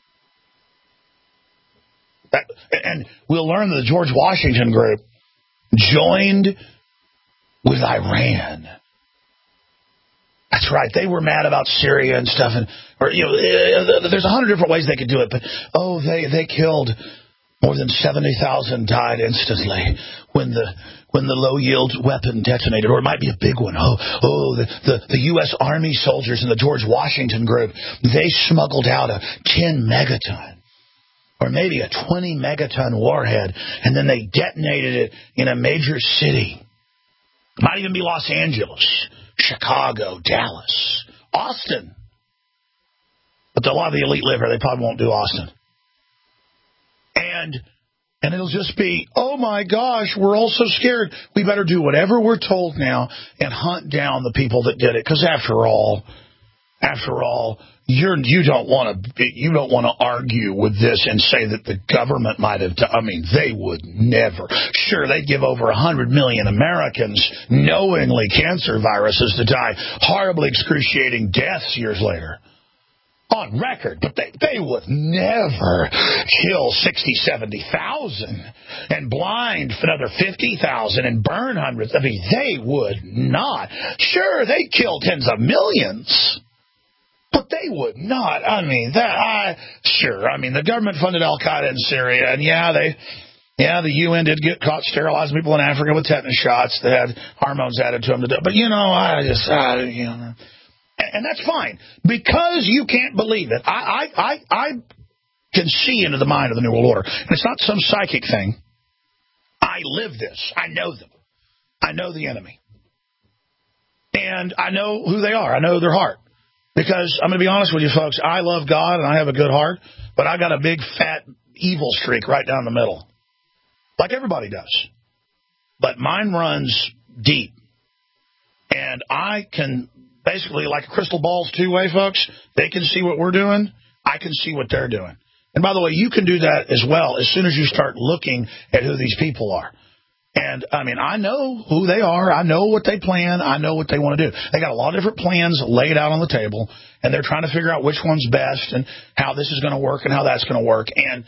And we'll learn that the George Washington Group joined with Iran. That's right. They were mad about Syria and stuff, there's 100 different ways they could do it. But they killed more than 70,000 died instantly when the low yield weapon detonated, or it might be a big one. The U.S. Army soldiers in the George Washington Group, they smuggled out a 10 megaton. Or maybe a 20 megaton warhead, and then they detonated it in a major city. Might even be Los Angeles, Chicago, Dallas, Austin. But a lot of the elite live here. They probably won't do Austin. And it'll just be, oh my gosh, we're all so scared. We better do whatever we're told now and hunt down the people that did it. Because after all, you don't want to argue with this and say that the government might have done. I mean, they would never. Sure, they'd give over 100 million Americans knowingly cancer viruses to die horribly excruciating deaths years later. On record, but they would never kill 60, 70,000 and blind for another 50,000 and burn hundreds. I mean, they would not. Sure, they'd kill tens of millions. But they would not. I mean, the government funded Al-Qaeda in Syria, and the UN did get caught sterilizing people in Africa with tetanus shots that had hormones added to them. But, and that's fine, because you can't believe it. I can see into the mind of the New World Order, and it's not some psychic thing. I live this. I know them. I know the enemy. And I know who they are. I know their heart. Because I'm going to be honest with you, folks, I love God and I have a good heart, but I got a big, fat, evil streak right down the middle. Like everybody does. But mine runs deep. And I can basically, like crystal balls two-way, folks, they can see what we're doing. I can see what they're doing. And by the way, you can do that as well as soon as you start looking at who these people are. And, I mean, I know who they are. I know what they plan. I know what they want to do. They got a lot of different plans laid out on the table, and they're trying to figure out which one's best and how this is going to work and how that's going to work. And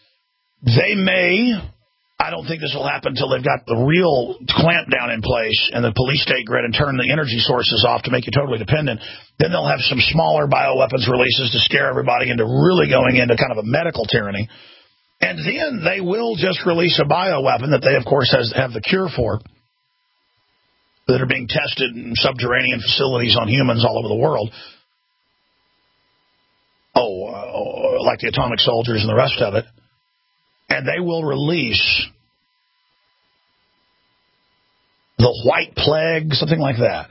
I don't think this will happen until they've got the real clampdown in place and the police state grid and turn the energy sources off to make you totally dependent. Then they'll have some smaller bioweapons releases to scare everybody into really going into kind of a medical tyranny. And then they will just release a bioweapon that they, of course, have the cure for, that are being tested in subterranean facilities on humans all over the world. Like the atomic soldiers and the rest of it. And they will release the white plague, something like that.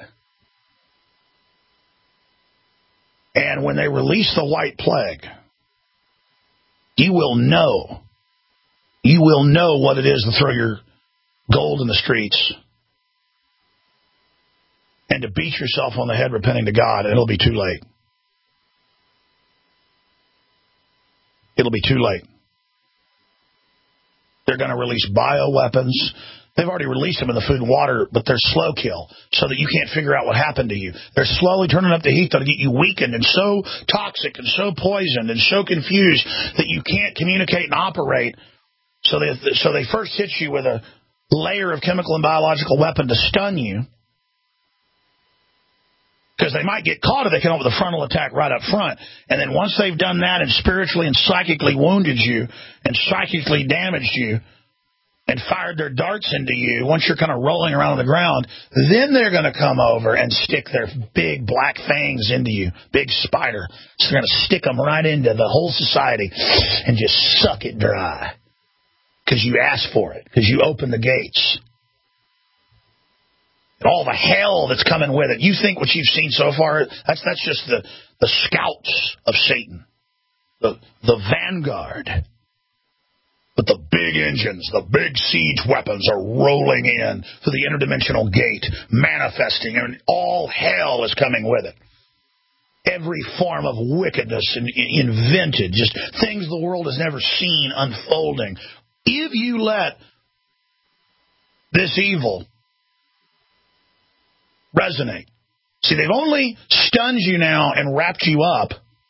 And when they release the white plague, you will know what it is to throw your gold in the streets and to beat yourself on the head repenting to God, and it'll be too late. It'll be too late. They're going to release bioweapons. They've already released them in the food and water, but they're slow kill, so that you can't figure out what happened to you. They're slowly turning up the heat to get you weakened and so toxic and so poisoned and so confused that you can't communicate and operate. So they first hit you with a layer of chemical and biological weapon to stun you, because they might get caught if they come up with a frontal attack right up front. And then once they've done that and spiritually and psychically wounded you and psychically damaged you and fired their darts into you, once you're kind of rolling around on the ground, then they're going to come over and stick their big black fangs into you, big spider. So they're going to stick them right into the whole society and just suck it dry because you asked for it, because you opened the gates. And all the hell that's coming with it. You think what you've seen so far, that's just the scouts of Satan, the vanguard. But the big engines, the big siege weapons are rolling in through the interdimensional gate, manifesting, and all hell is coming with it. Every form of wickedness invented, just things the world has never seen unfolding. If you let this evil resonate. See, they've only stunned you now and wrapped you up.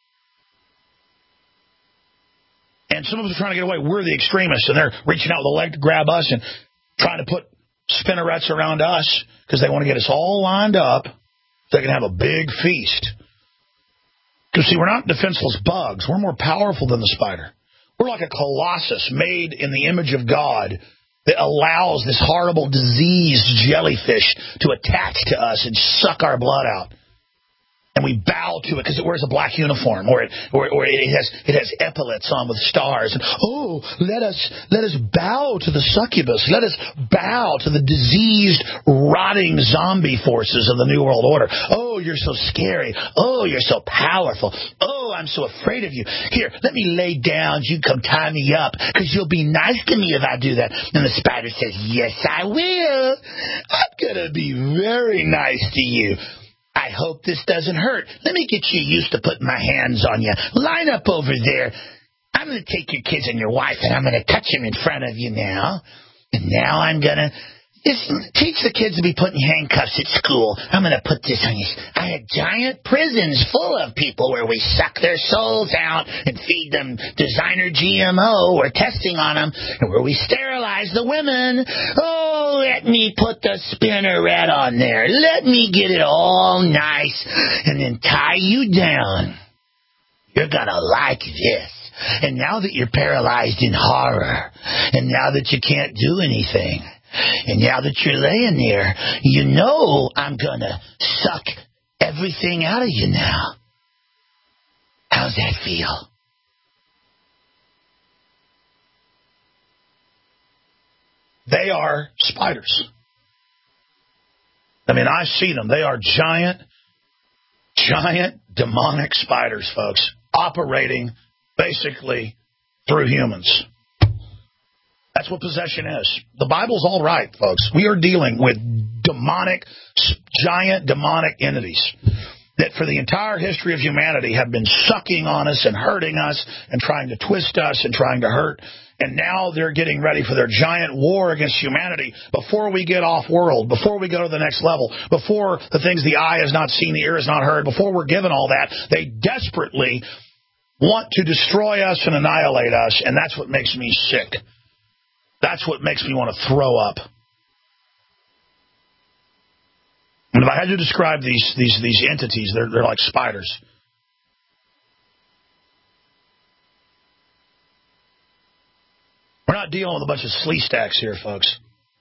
And some of us are trying to get away. We're the extremists, and they're reaching out with a leg to grab us and trying to put spinnerets around us because they want to get us all lined up so they can have a big feast. Because, see, we're not defenseless bugs. We're more powerful than the spider. We're like a colossus made in the image of God that allows this horrible diseased jellyfish to attach to us and suck our blood out. And we bow to it because it wears a black uniform, or it has epaulets on with stars. And let us bow to the succubus. Let us bow to the diseased, rotting zombie forces of the New World Order. Oh, you're so scary. Oh, you're so powerful. Oh, I'm so afraid of you. Here, let me lay down. You come tie me up because you'll be nice to me if I do that. And the spider says, yes, I will. I'm gonna be very nice to you. I hope this doesn't hurt. Let me get you used to putting my hands on you. Line up over there. I'm going to take your kids and your wife, and I'm going to touch them in front of you now. And now I'm going to teach the kids to be put in handcuffs at school. I'm going to put this on you. I had giant prisons full of people where we suck their souls out and feed them designer GMO. We're testing on them. And where we sterilize the women. Oh, let me put the spinneret on there. Let me get it all nice and then tie you down. You're going to like this. And now that you're paralyzed in horror, and now that you can't do anything, and now that you're laying there, you know I'm going to suck everything out of you now. How's that feel? They are spiders. I mean, I see them. They are giant demonic spiders, folks, operating basically through humans. That's what possession is. The Bible's all right, folks. We are dealing with giant demonic entities that for the entire history of humanity have been sucking on us and hurting us and trying to twist us and trying to hurt. And now they're getting ready for their giant war against humanity before we get off world, before we go to the next level, before the things the eye has not seen, the ear has not heard, before we're given all that. They desperately want to destroy us and annihilate us, and that's what makes me sick. That's what makes me want to throw up. And if I had to describe these entities, they're like spiders. We're not dealing with a bunch of slee stacks here, folks.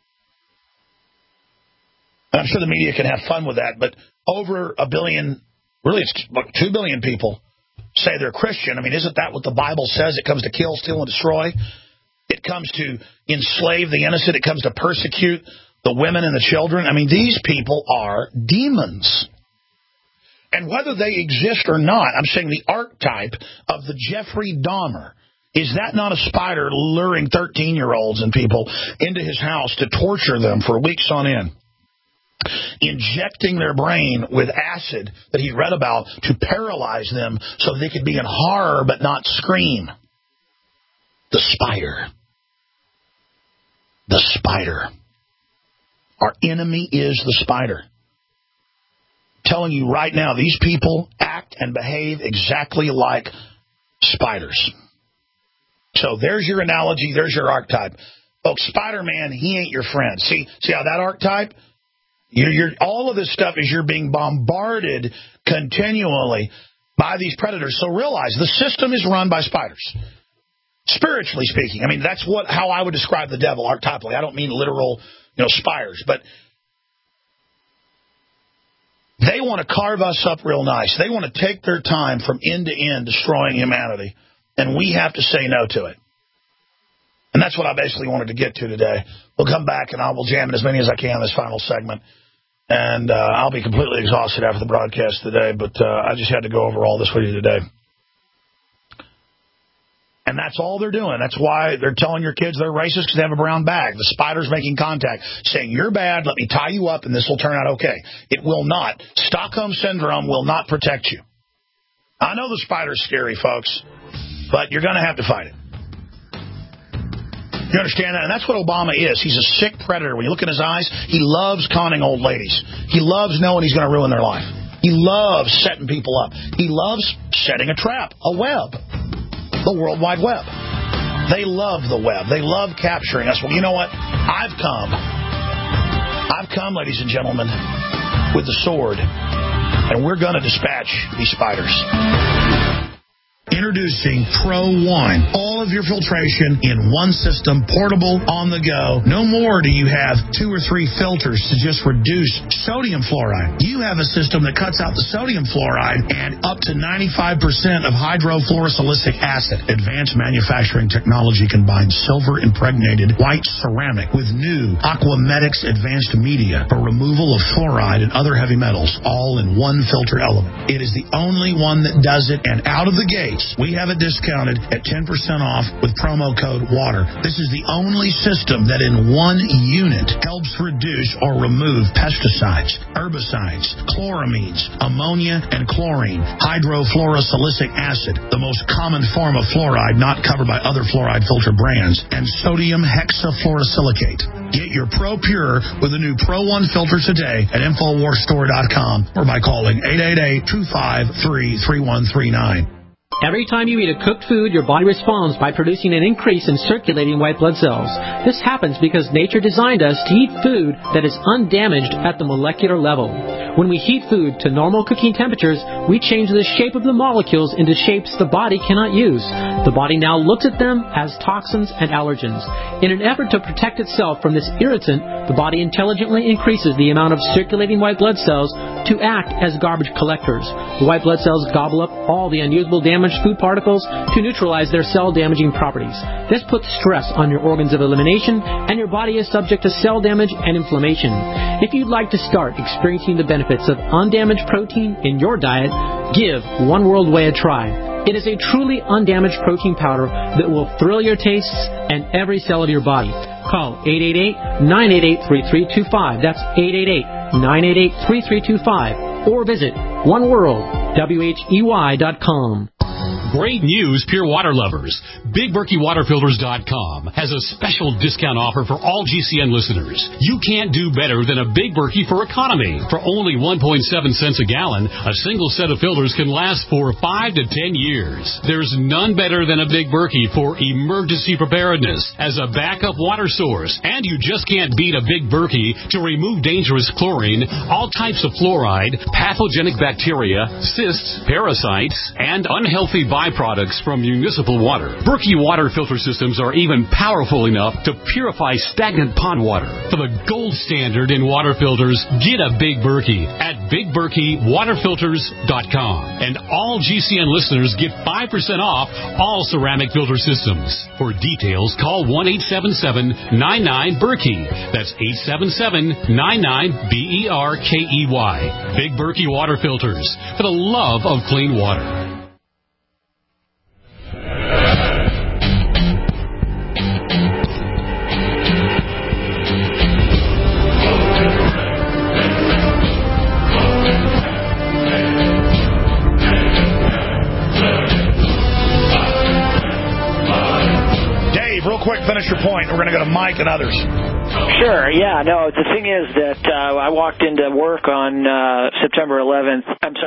And I'm sure the media can have fun with that, but over 1 billion, really it's like 2 billion people say they're Christian. I mean, isn't that what the Bible says? It comes to kill, steal, and destroy. It comes to enslave the innocent. It comes to persecute the women and the children. I mean, these people are demons. And whether they exist or not, I'm saying the archetype of the Jeffrey Dahmer, is that not a spider luring 13-year-olds and people into his house to torture them for weeks on end? Injecting their brain with acid that he read about to paralyze them so they could be in horror but not scream. The spider. The spider. Our enemy is the spider. I'm telling you right now, these people act and behave exactly like spiders. So there's your analogy. There's your archetype. Folks, Spider-Man, he ain't your friend. See how that archetype? All of this stuff is you're being bombarded continually by these predators. So realize the system is run by spiders. Spiritually speaking. I mean, that's how I would describe the devil archetypally. I don't mean literal, spiders, but they want to carve us up real nice. They want to take their time from end to end destroying humanity, and we have to say no to it. And that's what I basically wanted to get to today. We'll come back, and I will jam in as many as I can in this final segment. And I'll be completely exhausted after the broadcast today, but I just had to go over all this with you today. And that's all they're doing. That's why they're telling your kids they're racist because they have a brown bag. The spider's making contact, saying, you're bad, let me tie you up, and this will turn out okay. It will not. Stockholm Syndrome will not protect you. I know the spider's scary, folks, but you're going to have to fight it. You understand that? And that's what Obama is. He's a sick predator. When you look in his eyes, he loves conning old ladies. He loves knowing he's going to ruin their life. He loves setting people up. He loves setting a trap, a web, the World Wide Web. They love the web. They love capturing us. Well, you know what? I've come, ladies and gentlemen, with the sword, and we're going to dispatch these spiders. Introducing Pro One. All of your filtration in one system, portable, on the go. No more do you have 2 or 3 filters to just reduce sodium fluoride. You have a system that cuts out the sodium fluoride and up to 95% of hydrofluorosilicic acid. Advanced manufacturing technology combines silver-impregnated white ceramic with new Aquamedics advanced media for removal of fluoride and other heavy metals, all in one filter element. It is the only one that does it, and out of the gate, we have it discounted at 10% off with promo code WATER. This is the only system that in one unit helps reduce or remove pesticides, herbicides, chloramines, ammonia, and chlorine, hydrofluorosilicic acid, the most common form of fluoride not covered by other fluoride filter brands, and sodium hexafluorosilicate. Get your Pro Pure with the new Pro One filter today at InfoWarsStore.com or by calling 888-253-3139. Every time you eat a cooked food, your body responds by producing an increase in circulating white blood cells. This happens because nature designed us to eat food that is undamaged at the molecular level. When we heat food to normal cooking temperatures, we change the shape of the molecules into shapes the body cannot use. The body now looks at them as toxins and allergens. In an effort to protect itself from this irritant, the body intelligently increases the amount of circulating white blood cells to act as garbage collectors. The white blood cells gobble up all the unusable damaged food particles to neutralize their cell-damaging properties. This puts stress on your organs of elimination, and your body is subject to cell damage and inflammation. If you'd like to start experiencing the benefits of undamaged protein in your diet, give One World Whey a try. It is a truly undamaged protein powder that will thrill your tastes and every cell of your body. Call 888-988-3325. That's 888-988-3325. Or visit oneworldwhey.com. Great news, pure water lovers. BigBerkeyWaterFilters.com has a special discount offer for all GCN listeners. You can't do better than a Big Berkey for economy. For only 1.7 cents a gallon, a single set of filters can last for 5 to 10 years. There's none better than a Big Berkey for emergency preparedness as a backup water source. And you just can't beat a Big Berkey to remove dangerous chlorine, all types of fluoride, pathogenic bacteria, cysts, parasites, and unhealthy byproducts from municipal water. Berkey water filter systems are even powerful enough to purify stagnant pond water. For the gold standard in water filters, get a Big Berkey at BigBerkeyWaterFilters.com. And all GCN listeners get 5% off all ceramic filter systems. For details, call 1-877-99-BERKEY. That's 877-99-BERKEY. Big Berkey Water Filters, for the love of clean water. finish your point. We're going to go to Mike and others. Sure, yeah. No, the thing is that I walked into work on September 11th,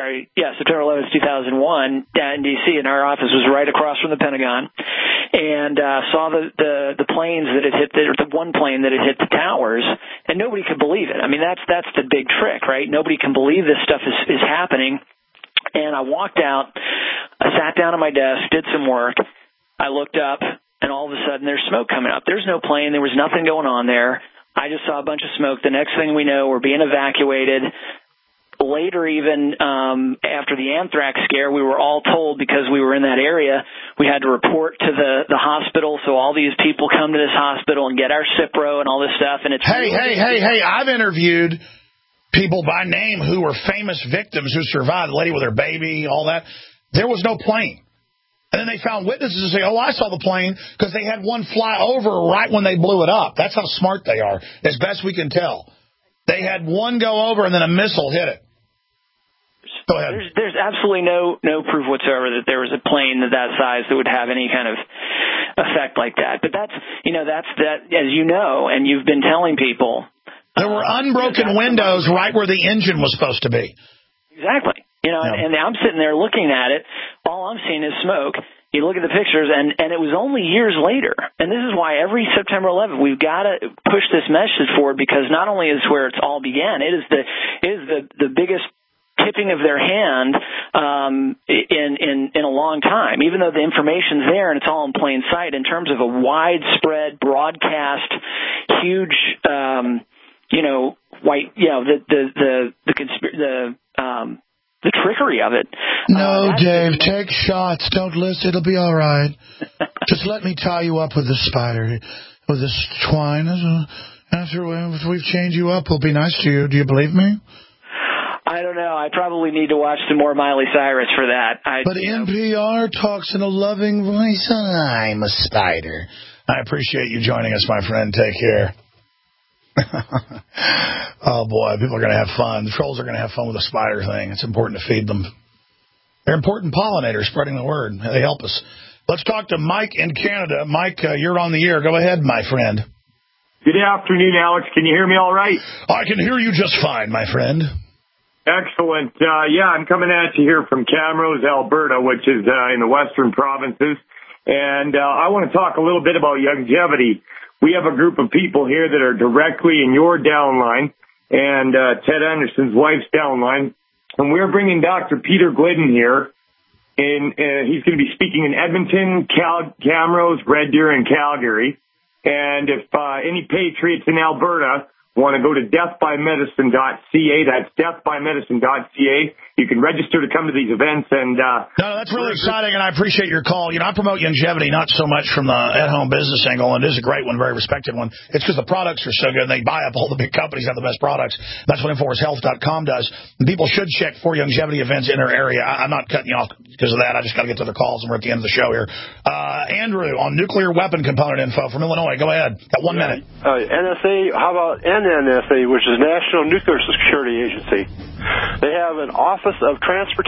2001 in D.C., and our office was right across from the Pentagon, and saw the planes that had hit, the one plane that had hit the towers, and nobody could believe it. I mean, that's the big trick, right? Nobody can believe this stuff is happening. And I walked out, I sat down at my desk, did some work, I looked up, and all of a sudden there's smoke coming up. There's no plane, there was nothing going on there. I just saw a bunch of smoke. The next thing we know, we're being evacuated. Later, even after the anthrax scare, we were all told, because we were in that area, we had to report to the hospital. So all these people come to this hospital and get our Cipro and all this stuff. And it's hey, I've interviewed people by name who were famous victims who survived. The lady with her baby, all that. There was no plane. And then they found witnesses who say, oh, I saw the plane, because they had one fly over right when they blew it up. That's how smart they are, as best we can tell. They had one go over and then a missile hit it. Go ahead. There's absolutely no proof whatsoever that there was a plane that size that would have any kind of effect like that. But that's as you know, and you've been telling people. There were unbroken windows right where the engine was supposed to be. Exactly. And I'm sitting there looking at it. All I'm seeing is smoke. You look at the pictures, and it was only years later. And this is why every September 11th we've got to push this message forward, because not only is where it's all began, it is the biggest tipping of their hand in a long time. Even though the information's there and it's all in plain sight, in terms of a widespread broadcast, huge, the trickery of it. No, Dave, take shots. Don't listen. It'll be all right. Just let me tie you up with this spider, with this twine. After we've changed you up, we'll be nice to you. Do you believe me? I don't know. I probably need to watch some more Miley Cyrus for that. But NPR talks in a loving voice. I'm a spider. I appreciate you joining us, my friend. Take care. Oh, boy, people are going to have fun. The trolls are going to have fun with the spider thing. It's important to feed them. They're important pollinators, spreading the word. They help us. Let's talk to Mike in Canada. Mike, you're on the air. Go ahead, my friend. Good afternoon, Alex. Can you hear me all right? I can hear you just fine, my friend. Excellent. I'm coming at you here from Camrose, Alberta, which is in the western provinces. And I want to talk a little bit about longevity. We have a group of people here that are directly in your downline and Ted Anderson's wife's downline. And we're bringing Dr. Peter Glidden here. And he's going to be speaking in Edmonton, Camrose, Red Deer, and Calgary. And if any patriots in Alberta want to go to deathbymedicine.ca, that's deathbymedicine.ca. You can register to come to these events. And no, that's really exciting, and I appreciate your call. I promote longevity not so much from the at-home business angle, and it is a great one, very respected one. It's because the products are so good, and they buy up all the big companies have the best products. That's what InfoWarsHealth.com does. And people should check for longevity events in their area. I'm not cutting you off because of that. I just got to get to the calls, and we're at the end of the show here. Andrew, on nuclear weapon component info from Illinois. Go ahead. Got 1 minute. NSA, how about NNSA, which is National Nuclear Security Agency? They have an Office of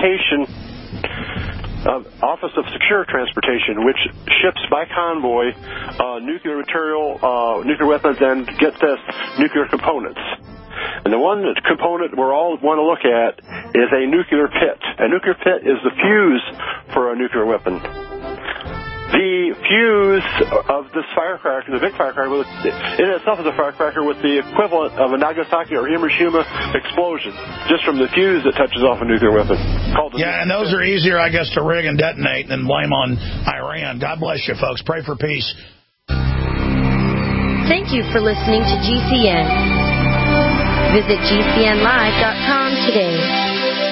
Secure Transportation, which ships by convoy nuclear material, nuclear weapons, and get this, nuclear components. And the one component we all want to look at is a nuclear pit. A nuclear pit is the fuse for a nuclear weapon. The fuse of this firecracker, the big firecracker, in itself is a firecracker with the equivalent of a Nagasaki or Hiroshima explosion, just from the fuse that touches off a nuclear weapon. And those are easier, I guess, to rig and detonate than blame on Iran. God bless you, folks. Pray for peace. Thank you for listening to GCN. Visit GCNlive.com today.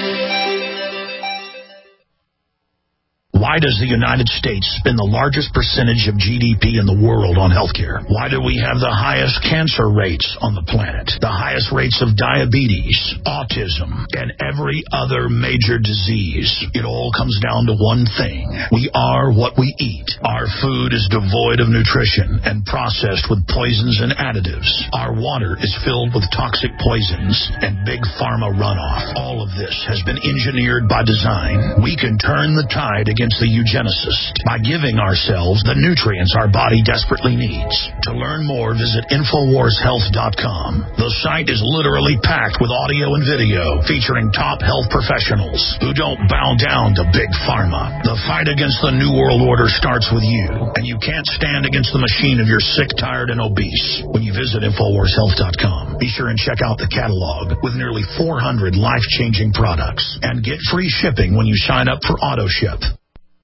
Why does the United States spend the largest percentage of GDP in the world on healthcare? Why do we have the highest cancer rates on the planet, the highest rates of diabetes, autism, and every other major disease? It all comes down to one thing. We are what we eat. Our food is devoid of nutrition and processed with poisons and additives. Our water is filled with toxic poisons and big pharma runoff. All of this has been engineered by design. We can turn the tide against against the eugenicist by giving ourselves the nutrients our body desperately needs. To learn more, visit InfoWarsHealth.com. The site is literally packed with audio and video featuring top health professionals who don't bow down to Big Pharma. The fight against the New World Order starts with you, and you can't stand against the machine if you're sick, tired, and obese when you visit InfoWarsHealth.com. Be sure and check out the catalog with nearly 400 life-changing products and get free shipping when you sign up for AutoShip.